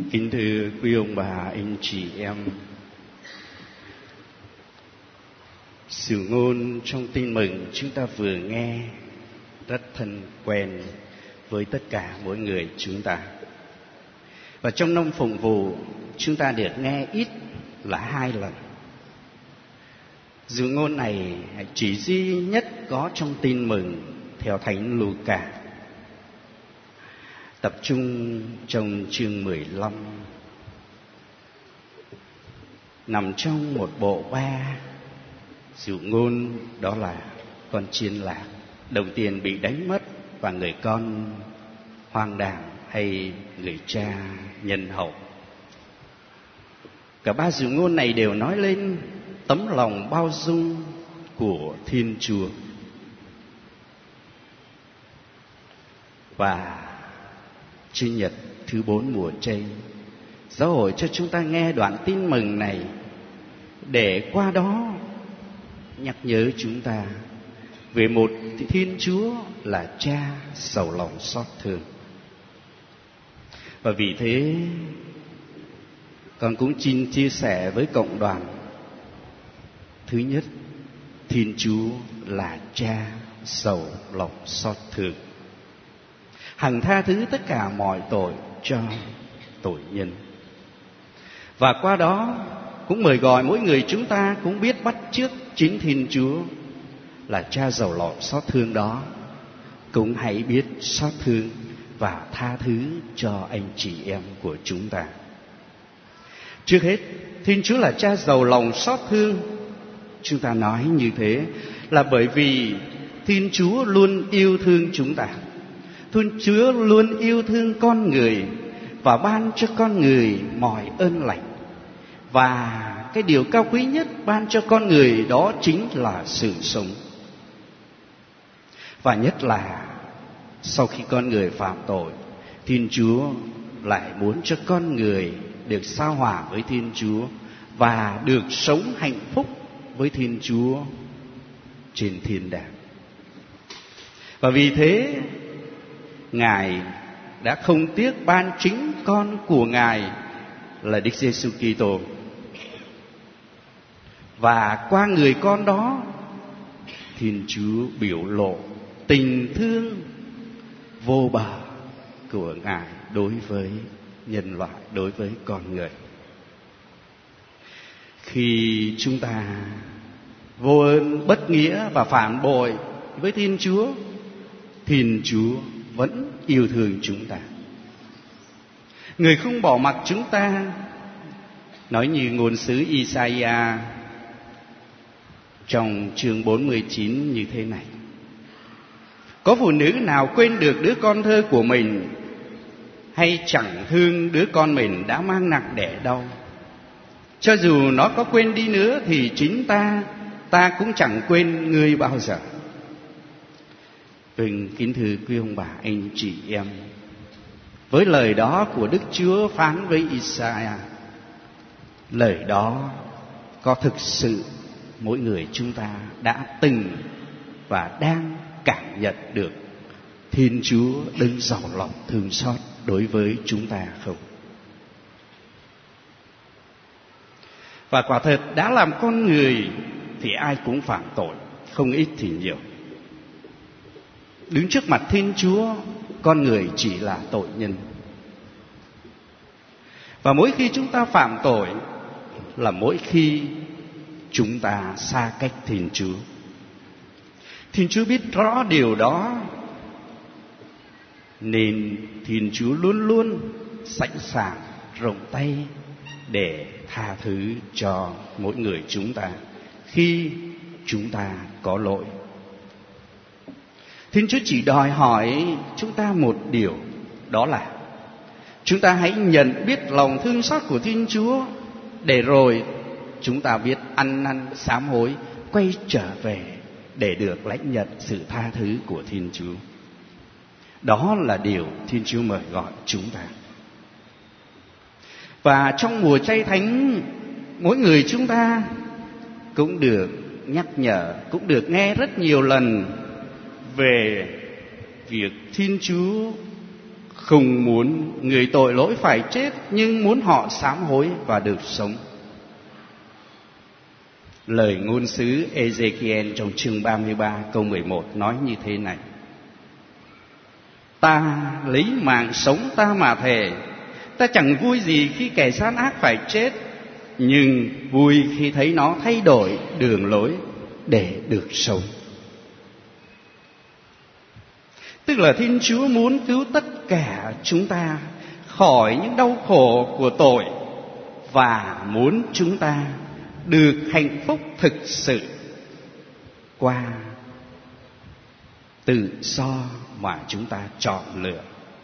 Kính thưa quý ông bà, anh chị em, sự ngôn trong tin mừng chúng ta vừa nghe rất thân quen với tất cả mỗi người chúng ta. Và trong năm phụng vụ chúng ta được nghe ít là 2 lần. Dự ngôn này chỉ duy nhất có trong tin mừng theo Thánh Luca, tập trung trong chương 15, nằm trong một bộ ba dụ ngôn, đó là con chiên lạc đầu tiên bị đánh mất và người con hoang đàng hay người cha nhân hậu. Cả ba dụ ngôn này đều nói lên tấm lòng bao dung của Thiên Chúa. Và Sinh nhật thứ 4 mùa chay, giáo hội cho chúng ta nghe đoạn tin mừng này để qua đó nhắc nhớ chúng ta về một Thiên Chúa là Cha sầu lòng xót thương. Và vì thế con cũng xin chia sẻ với cộng đoàn. Thứ nhất, Thiên Chúa là Cha sầu lòng xót thương, hằng tha thứ tất cả mọi tội cho tội nhân. Và qua đó cũng mời gọi mỗi người chúng ta cũng biết bắt chước chính Thiên Chúa là Cha giàu lòng xót thương đó, cũng hãy biết xót thương và tha thứ cho anh chị em của chúng ta. Trước hết, Thiên Chúa là Cha giàu lòng xót thương. Chúng ta nói như thế là bởi vì Thiên Chúa luôn yêu thương chúng ta. Thiên Chúa luôn yêu thương con người và ban cho con người mọi ơn lành. Và cái điều cao quý nhất ban cho con người đó chính là sự sống. Và nhất là sau khi con người phạm tội, Thiên Chúa lại muốn cho con người được sao hòa với Thiên Chúa và được sống hạnh phúc với Thiên Chúa trên thiên đàng. Và vì thế Ngài đã không tiếc ban chính con của Ngài là Đức Giêsu Kitô. Và qua người con đó, Thiên Chúa biểu lộ tình thương vô bờ của Ngài đối với nhân loại, đối với con người. Khi chúng ta vô ơn, bất nghĩa và phản bội với Thiên Chúa, Thiên Chúa vẫn yêu thương chúng ta. Người không bỏ mặc chúng ta. Nói như ngôn sứ Isaiah trong chương 49 như thế này: có phụ nữ nào quên được đứa con thơ của mình, hay chẳng thương đứa con mình đã mang nặng đẻ đau? Cho dù nó có quên đi nữa thì chính ta cũng chẳng quên ngươi bao giờ. Vâng, kính thưa quý ông bà, anh chị em, với lời đó của Đức Chúa phán với Isaiah, lời đó có thực sự mỗi người chúng ta đã từng và đang cảm nhận được Thiên Chúa đấng giàu lòng thương xót đối với chúng ta không? Và quả thật đã làm con người thì ai cũng phạm tội, không ít thì nhiều. Đứng trước mặt Thiên Chúa, con người chỉ là tội nhân. Và mỗi khi chúng ta phạm tội là mỗi khi chúng ta xa cách Thiên Chúa. Thiên Chúa biết rõ điều đó, nên Thiên Chúa luôn luôn sẵn sàng rộng tay để tha thứ cho mỗi người chúng ta khi chúng ta có lỗi. Thiên Chúa chỉ đòi hỏi chúng ta một điều, đó là chúng ta hãy nhận biết lòng thương xót của Thiên Chúa, để rồi chúng ta biết ăn năn sám hối, quay trở về để được lãnh nhận sự tha thứ của Thiên Chúa. Đó là điều Thiên Chúa mời gọi chúng ta. Và trong mùa chay thánh, mỗi người chúng ta cũng được nhắc nhở, cũng được nghe rất nhiều lần về việc Thiên Chúa không muốn người tội lỗi phải chết, nhưng muốn họ sám hối và được sống. Lời ngôn sứ Ezekiel trong chương 33 câu 11 nói như thế này: Ta lấy mạng sống ta mà thề, ta chẳng vui gì khi kẻ gian ác phải chết, nhưng vui khi thấy nó thay đổi đường lối để được sống. Tức là Thiên Chúa muốn cứu tất cả chúng ta khỏi những đau khổ của tội, và muốn chúng ta được hạnh phúc thực sự qua tự do mà chúng ta chọn lựa.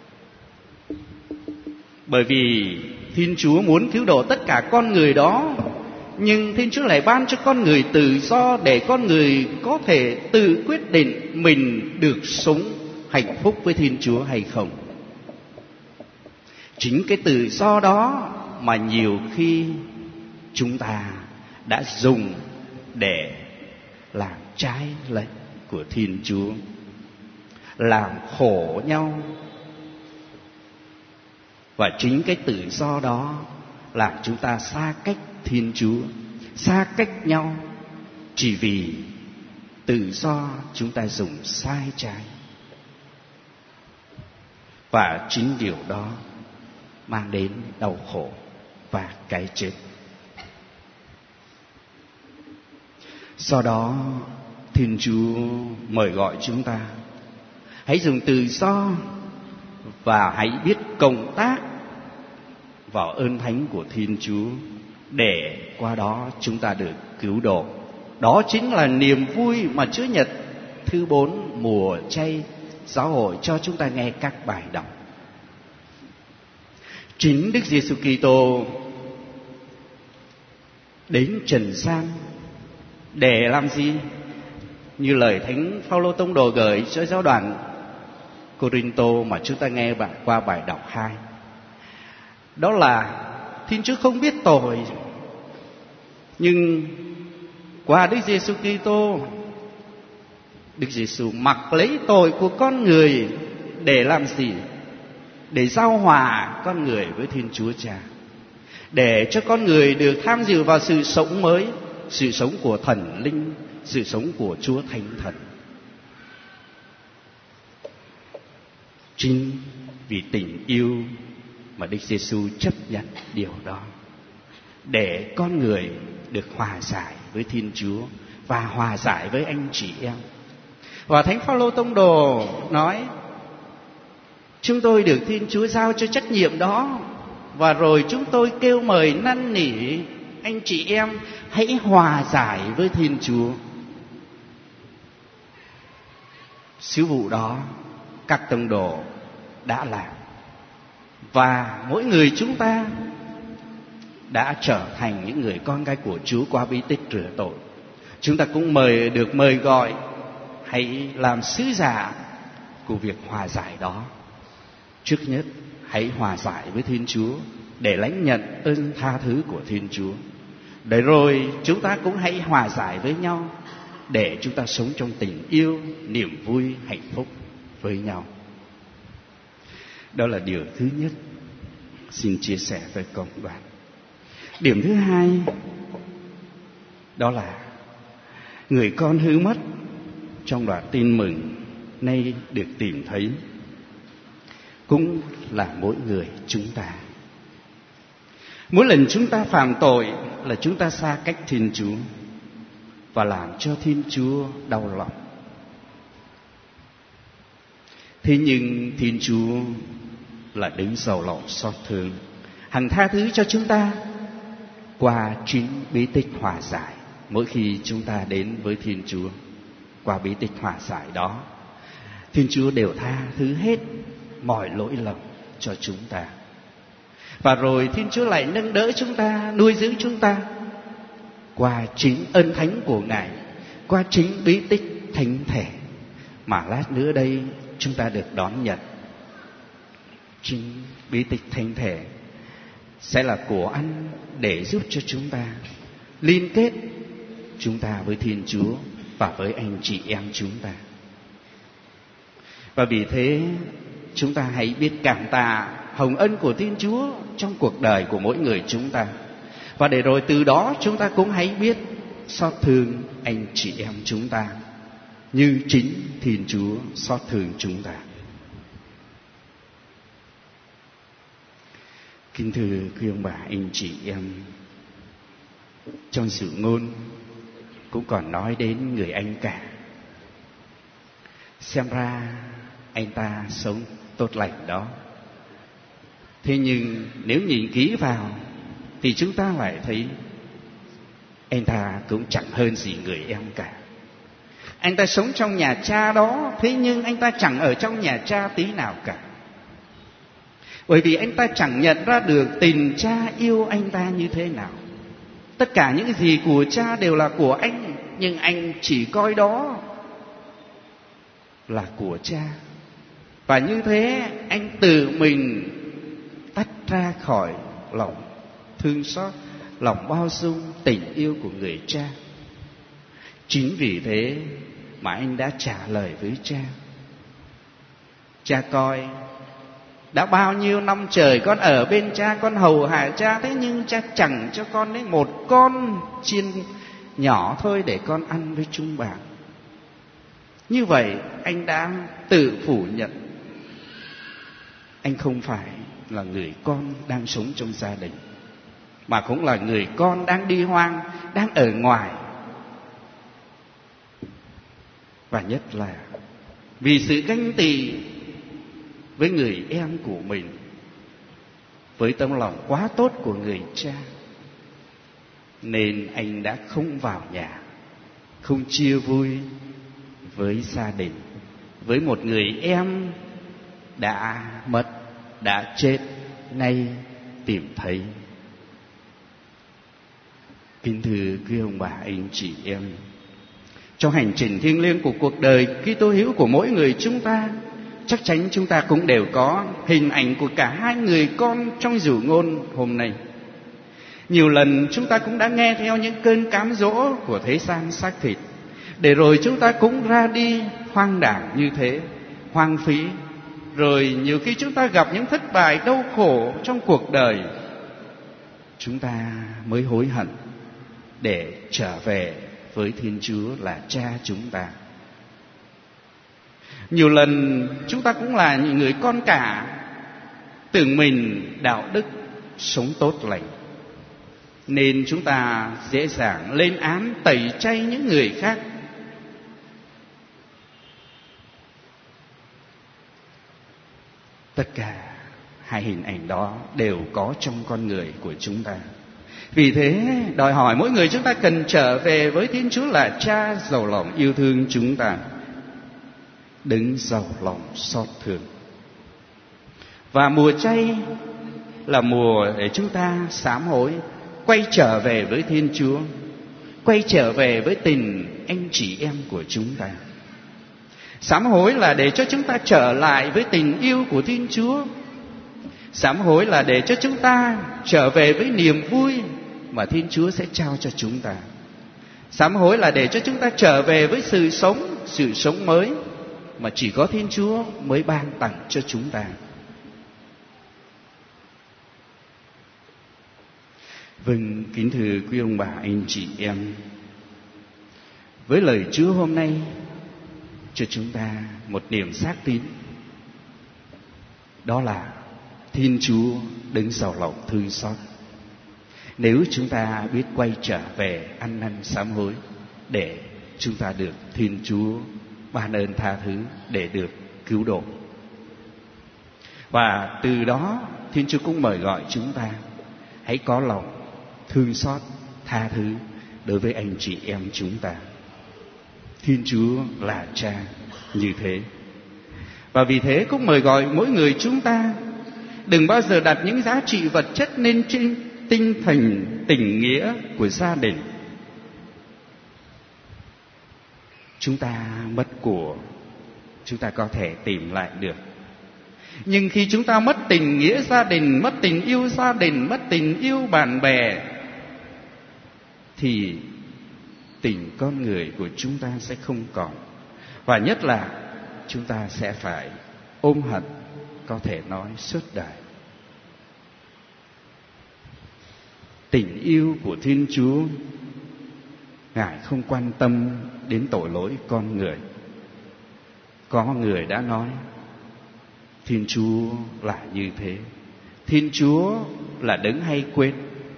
Bởi vì Thiên Chúa muốn cứu độ tất cả con người đó, nhưng Thiên Chúa lại ban cho con người tự do để con người có thể tự quyết định mình được sống hạnh phúc với Thiên Chúa hay không. Chính cái tự do đó mà nhiều khi chúng ta đã dùng để làm trái lệnh của Thiên Chúa, làm khổ nhau. Và chính cái tự do đó làm chúng ta xa cách Thiên Chúa, xa cách nhau, chỉ vì tự do chúng ta dùng sai trái. Và chính điều đó mang đến đau khổ và cái chết. Do đó Thiên Chúa mời gọi chúng ta hãy dùng tự do và hãy biết cộng tác vào ơn thánh của Thiên Chúa, để qua đó chúng ta được cứu độ. Đó chính là niềm vui mà Chúa Nhật thứ 4 mùa chay giáo hội cho chúng ta nghe các bài đọc. Chính Đức Giêsu Kitô đến trần gian để làm gì? Như lời Thánh Phaolô Tông Đồ gửi cho giáo đoàn Cô-rinh-tô mà chúng ta nghe qua bài đọc 2. Đó là Thiên Chúa không biết tội, nhưng qua Đức Giêsu Kitô, Đức Giêsu mặc lấy tội của con người để làm gì? Để giao hòa con người với Thiên Chúa Cha, để cho con người được tham dự vào sự sống mới, sự sống của thần linh, sự sống của Chúa Thánh Thần. Chính vì tình yêu mà Đức Giêsu chấp nhận điều đó, để con người được hòa giải với Thiên Chúa và hòa giải với anh chị em. Và Thánh Phaolô Tông Đồ nói chúng tôi được Thiên Chúa giao cho trách nhiệm đó, và rồi chúng tôi kêu mời năn nỉ anh chị em hãy hòa giải với Thiên Chúa. Sứ vụ đó các tông đồ đã làm, và mỗi người chúng ta đã trở thành những người con cái của Chúa qua bí tích rửa tội. Chúng ta cũng được mời gọi hãy làm sứ giả của việc hòa giải đó. Trước nhất hãy hòa giải với Thiên Chúa để lãnh nhận ơn tha thứ của Thiên Chúa, để rồi chúng ta cũng hãy hòa giải với nhau để chúng ta sống trong tình yêu, niềm vui, hạnh phúc với nhau. Đó là điều thứ nhất xin chia sẻ với cộng đoàn. Điểm thứ hai đó là người con hư mất trong đoạn tin mừng nay được tìm thấy cũng là mỗi người chúng ta. Mỗi lần chúng ta phạm tội là chúng ta xa cách Thiên Chúa và làm cho Thiên Chúa đau lòng. Thế nhưng Thiên Chúa là đấng giàu lòng xót thương, hằng tha thứ cho chúng ta qua chính bí tích hòa giải. Mỗi khi chúng ta đến với Thiên Chúa qua bí tích hòa giải đó, Thiên Chúa đều tha thứ hết mọi lỗi lầm cho chúng ta. Và rồi Thiên Chúa lại nâng đỡ chúng ta, nuôi dưỡng chúng ta qua chính ơn thánh của Ngài, qua chính bí tích thánh thể mà lát nữa đây chúng ta được đón nhận. Chính bí tích thánh thể sẽ là của ăn để giúp cho chúng ta liên kết chúng ta với Thiên Chúa và với anh chị em chúng ta. Và vì thế chúng ta hãy biết cảm tạ hồng ân của Thiên Chúa trong cuộc đời của mỗi người chúng ta. Và để rồi từ đó chúng ta cũng hãy biết xót thương anh chị em chúng ta như chính Thiên Chúa xót thương chúng ta. Kính thưa quý ông bà anh chị em, trong Dụ Ngôn cũng còn nói đến người anh cả. Xem ra anh ta sống tốt lành đó. Thế nhưng nếu nhìn kỹ vào thì chúng ta lại thấy anh ta cũng chẳng hơn gì người em cả. Anh ta sống trong nhà cha đó, thế nhưng anh ta chẳng ở trong nhà cha tí nào cả. Bởi vì anh ta chẳng nhận ra được tình cha yêu anh ta như thế nào. Tất cả những gì của cha đều là của anh, nhưng anh chỉ coi đó là của cha. Và như thế anh tự mình tách ra khỏi lòng thương xót, lòng bao dung, tình yêu của người cha. Chính vì thế mà anh đã trả lời với cha: cha coi, đã bao nhiêu năm trời con ở bên cha, con hầu hạ cha, thế nhưng cha chẳng cho con đến một con chiên nhỏ thôi để con ăn với chúng bạn. Như vậy anh đã tự phủ nhận anh không phải là người con đang sống trong gia đình, mà cũng là người con đang đi hoang, đang ở ngoài. Và nhất là vì sự ganh tị với người em của mình, với tấm lòng quá tốt của người cha, nên anh đã không vào nhà, không chia vui với gia đình, với một người em đã mất, đã chết, nay tìm thấy. Kính thưa quý ông bà anh chị em, trong hành trình thiêng liêng của cuộc đời Kitô hữu của mỗi người chúng ta, chắc chắn chúng ta cũng đều có hình ảnh của cả hai người con trong Dụ Ngôn hôm nay. Nhiều lần chúng ta cũng đã nghe theo những cơn cám dỗ của thế gian xác thịt, để rồi chúng ta cũng ra đi hoang đảng như thế, hoang phí. Rồi nhiều khi chúng ta gặp những thất bại đau khổ trong cuộc đời, chúng ta mới hối hận để trở về với Thiên Chúa là cha chúng ta. Nhiều lần chúng ta cũng là những người con cả, tưởng mình đạo đức, sống tốt lành, nên chúng ta dễ dàng lên án tẩy chay những người khác. Tất cả hai hình ảnh đó đều có trong con người của chúng ta. Vì thế đòi hỏi mỗi người chúng ta cần trở về với Thiên Chúa là cha giàu lòng yêu thương chúng ta, đấng giàu lòng xót thương. Và mùa chay là mùa để chúng ta sám hối, quay trở về với Thiên Chúa, quay trở về với tình anh chị em của chúng ta. Sám hối là để cho chúng ta trở lại với tình yêu của Thiên Chúa. Sám hối là để cho chúng ta trở về với niềm vui mà Thiên Chúa sẽ trao cho chúng ta. Sám hối là để cho chúng ta trở về với sự sống mới mà chỉ có Thiên Chúa mới ban tặng cho chúng ta. Vâng, kính thưa quý ông bà anh chị em, với lời Chúa hôm nay cho chúng ta một niềm xác tín, đó là Thiên Chúa đấng giàu lòng thương xót. Nếu chúng ta biết quay trở về ăn năn sám hối, để chúng ta được Thiên Chúa ban ơn tha thứ, để được cứu độ. Và từ đó Thiên Chúa cũng mời gọi chúng ta hãy có lòng thương xót, tha thứ đối với anh chị em chúng ta. Thiên Chúa là cha như thế. Và vì thế cũng mời gọi mỗi người chúng ta đừng bao giờ đặt những giá trị vật chất lên trên tinh thần tình nghĩa của gia đình. Chúng ta mất của, chúng ta có thể tìm lại được. Nhưng khi chúng ta mất tình nghĩa gia đình, mất tình yêu gia đình, mất tình yêu bạn bè, thì tình con người của chúng ta sẽ không còn. Và nhất là chúng ta sẽ phải ôm hận, có thể nói suốt đời. Tình yêu của Thiên Chúa, Ngài không quan tâm đến tội lỗi con người. Có người đã nói Thiên Chúa là như thế. Thiên Chúa là đấng hay quên,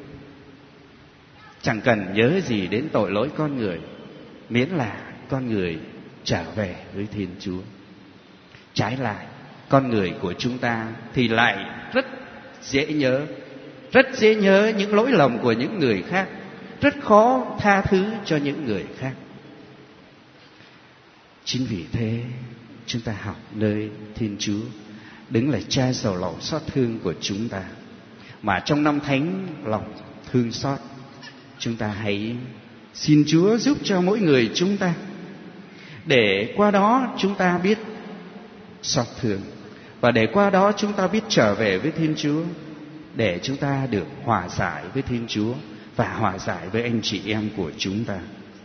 chẳng cần nhớ gì đến tội lỗi con người, miễn là con người trở về với Thiên Chúa. Trái lại, con người của chúng ta thì lại rất dễ nhớ những lỗi lầm của những người khác, rất khó tha thứ cho những người khác. Chính vì thế chúng ta học nơi Thiên Chúa, đấng là Cha giàu lòng xót thương của chúng ta. Mà trong năm thánh lòng thương xót, chúng ta hãy xin Chúa giúp cho mỗi người chúng ta, để qua đó chúng ta biết xót thương, và để qua đó chúng ta biết trở về với Thiên Chúa, để chúng ta được hòa giải với Thiên Chúa và hòa giải với anh chị em của chúng ta.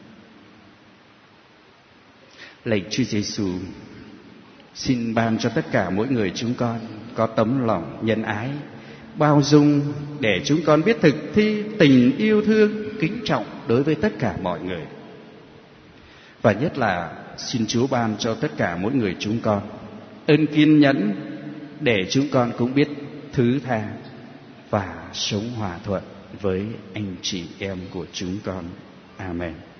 Lạy Chúa Giêsu, xin ban cho tất cả mỗi người chúng con có tấm lòng nhân ái, bao dung, để chúng con biết thực thi tình yêu thương, kính trọng đối với tất cả mọi người. Và nhất là xin Chúa ban cho tất cả mỗi người chúng con ơn kiên nhẫn, để chúng con cũng biết thứ tha và sống hòa thuận với anh chị em của chúng con. Amen.